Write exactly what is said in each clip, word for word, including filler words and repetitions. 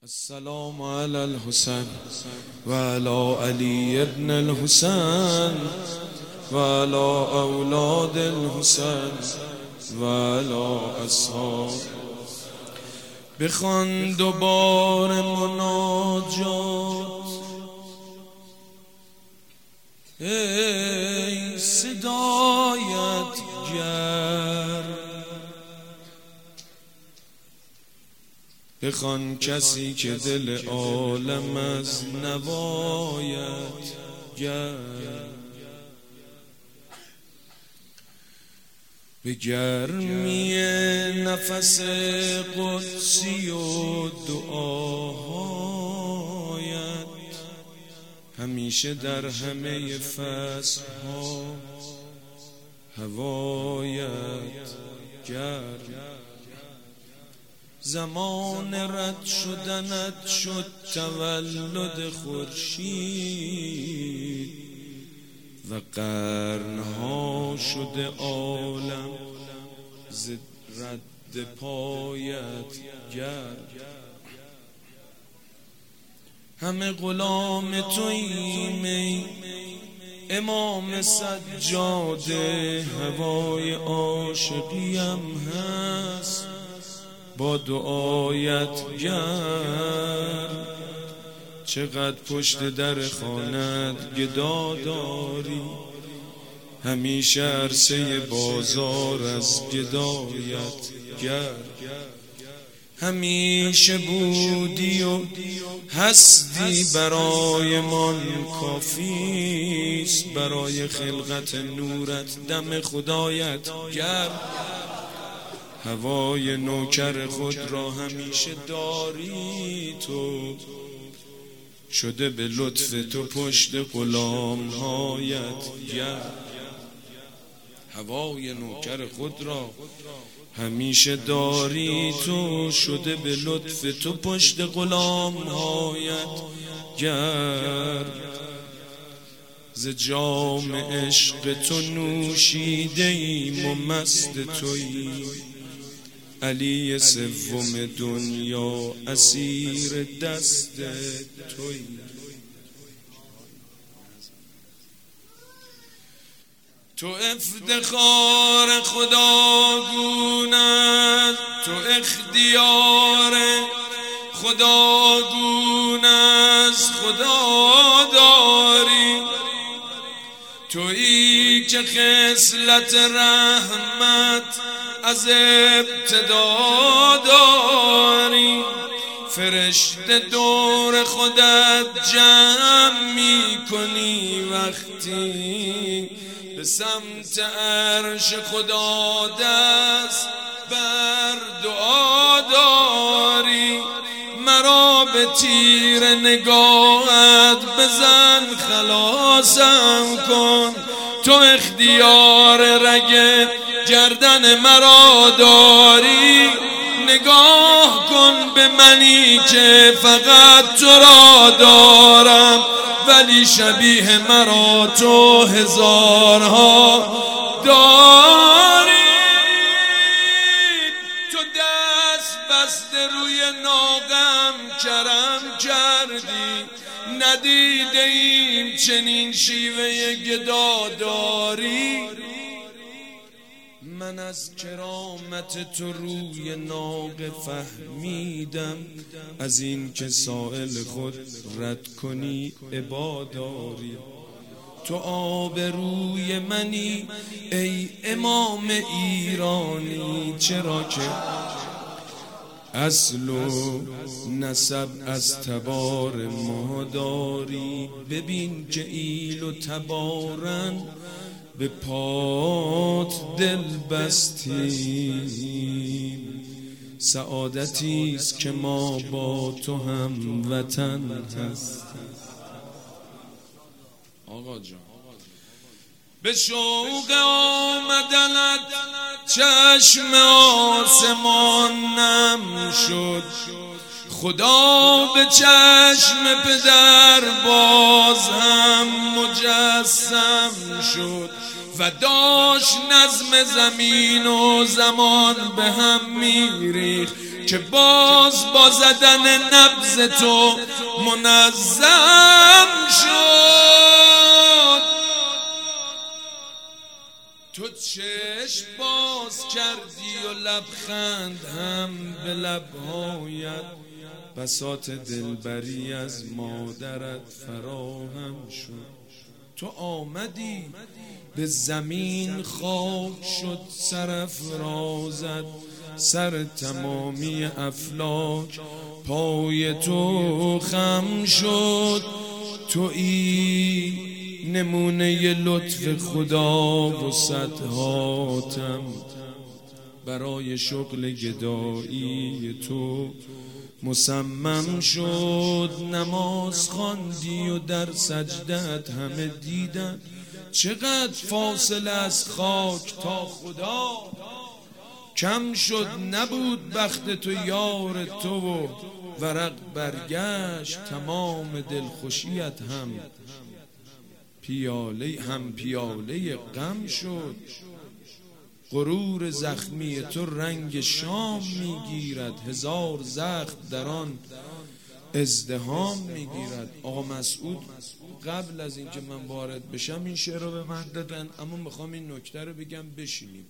السلام على الحسين وعلى علي بن الحسين وعلى أولاد الحسين وعلى أصحاب. بخوان دوباره مناجات ای صدایت گر، بخوان کسی که دل عالم از نوایت گر، به گرمی نفس قدسی و دعاهایت همیشه در همه فصلها هوایت گرم. زمان رد شدنت شد تولد خورشید و قرنها شده عالم ز رد پایت گرم. همه غلام توییم ای امام سجاده، هوای عاشقیم هست با دعایت گرم. چقدر پشت در خانت گدا داری، همیشه عرصه بازار از گدایت گرم. همیشه بودی و هستی برای من کافیست، برای خلقت نورت دم خدایت گرم. هوای نوکر خود را همیشه داری تو، شده به لطف تو پشت غلام‌هایت گرم. هوای نوکر خود را همیشه داری تو، شده به لطف تو پشت غلام‌هایت گرم. ز جام عشق تو نوشیده ایم و مست توییم، علی سوم دنیا اسیر دست تویی. تو افتخار خداگون است، تو اختیار خداگون است، خدا داری تویی که خصلت رحمت از ابتدا داری. فرشته دور خودت جمع می کنی وقتی به سمت عرش خدا دست بر دعا داری. مرا به تیر نگاهت بزن خلاصم کن، تو اختیار رگ گردن مرا داری. نگاه کن به منی که فقط تو را دارم، ولی شبیه مرا تو هزارها داری. تو دست بسته روی ناقم کرم کردی، ندیده ایم چنین شیوه گداداری. من از کرامت تو روی ناقه فهمیدم، از این که سائل خود رد کنی عباداری. تو آبروی منی ای امام ایرانی، چرا که اصل و نسب از تبار ما داری. ببین که ایل و تبارن به پات دل بستیم، سعادتی است که ما با تو هم وطن هستیم. آقا جان به شوق آمدنت چشم آسمان نم شد، خدا به چشم پدر باز هم مجسم شد و داشت نظم زمین و زمان به هم میریخت. که باز با زدن نبض تو منظم شد. تو چشم باز کردی و لبخند هم به لبهایت، بساط دلبری از مادرت فراهم شد. تو آمدی به زمین خاک شد سرافرازت، سر تمامی افلاک پای تو خم شد. تویی نمونه لطف خدا و صدهاتم برای شغل گدایی تو مصمم شد. نماز خواندی و در سجدت همه دیدن، چقدر فاصله از خاک تا خدا کم شد. نبود بخت تو یار تو و ورق برگشت، تمام دلخوشیت هم پیاله هم پیاله غم شد. غرور زخمی تو رنگ شام میگیرد، هزار زخم در آن ازدحام میگیرد. آقا مسعود قبل از اینکه من وارد بشم این شعر رو به من دادن، اما میخوام این نکته رو بگم بشینیم.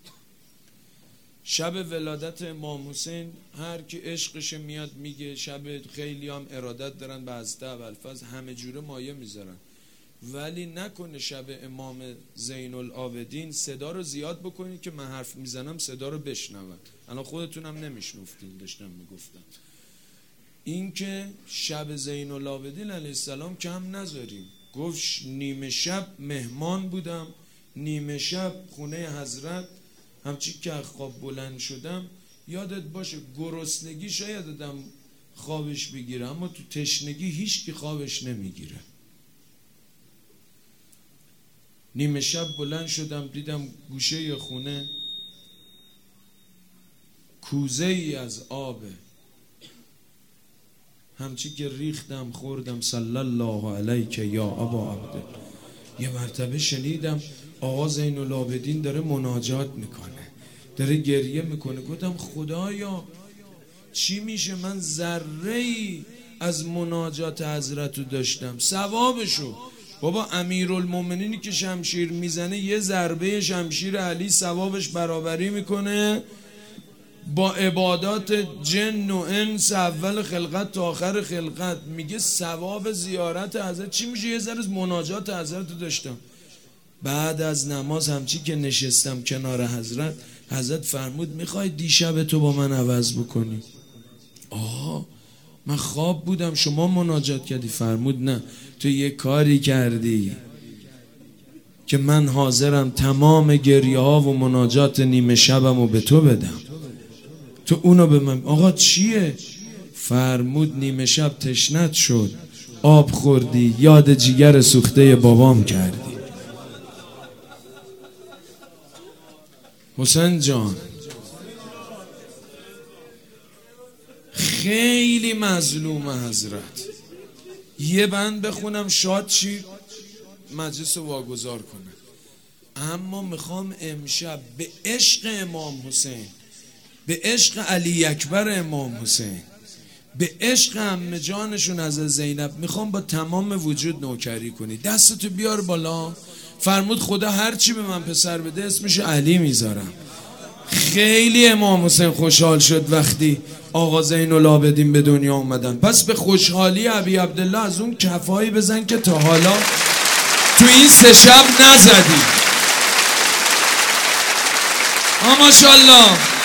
شب ولادت امام حسین هر کی عشقش میاد میگه، شب خیلی هم ارادت دارن به حضرت ابوالفضل، همه جوره مایه میذارن، ولی نکنه شب امام زین العابدین صدا رو زیاد بکنید که من حرف میزنم صدا رو بشنون. الان خودتونم نمیشنفتین داشتم میگفتم. این که شب زین العابدین علیه السلام کم نذاریم. گفت نیمه شب مهمان بودم، نیمه شب خونه حضرت، همچی که خواب بلند شدم یادت باشه گرسنگی شاید آدم خوابش بگیره، اما تو تشنگی هیچ کی خوابش نمیگیره. نیمه شب بلند شدم دیدم گوشه خونه کوزه ای از آبه، همچی که ریختم خوردم صلی الله علیک یا ابا عبده. یه مرتبه شنیدم آقا زین العابدین داره مناجات میکنه، داره گریه میکنه. گفتم خدایا چی میشه من ذره ای از مناجات حضرتو داشتم ثوابشو. بابا امیرالمومنینی که شمشیر میزنه یه ضربه شمشیر علی ثوابش برابری میکنه با عبادات جن و انس اول خلقت تا آخر خلقت. میگه ثواب زیارت حضرت چی میشه یه ذره از مناجات حضرتو داشتم. بعد از نماز همچی که نشستم کنار حضرت، حضرت فرمود میخوای دیشب تو با من عوض بکنی؟ آه من خواب بودم شما مناجات کردی. فرمود نه، تو یه کاری کردی که من حاضرم تمام گریه ها و مناجات نیمه شبم رو به تو بدم، تو اونو به من. آقا چیه؟ فرمود نیمه شب تشنت شد، آب خوردی، یاد جیگر سوخته بابام کردی. حسین جان خیلی مظلوم حضرت. یه بند بخونم شاد چی مجلس رو واگذار کنه، اما میخوام امشب به عشق امام حسین، به عشق علی اکبر امام حسین، به عشق عمه جانشون از زینب میخوام با تمام وجود نوکری کنی. دستتو بیار بالا. فرمود خدا هرچی به من پسر بده اسمش علی میذارم. خیلی امام حسین خوشحال شد وقتی آقا زین العابدین به دنیا اومدن. پس به خوشحالی ابی عبدالله از اون کفایی بزن که تا حالا تو این سه شب نزدی. ماشاءالله.